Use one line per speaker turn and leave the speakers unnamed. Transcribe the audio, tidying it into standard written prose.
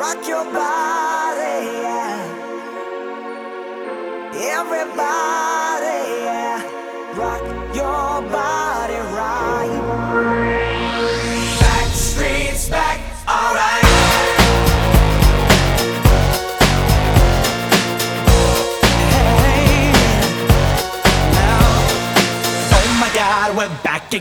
rock your body, yeah. Everybody, yeah. Rock your body right. Back streets back, alright. Hey, now, oh my God, we're back again.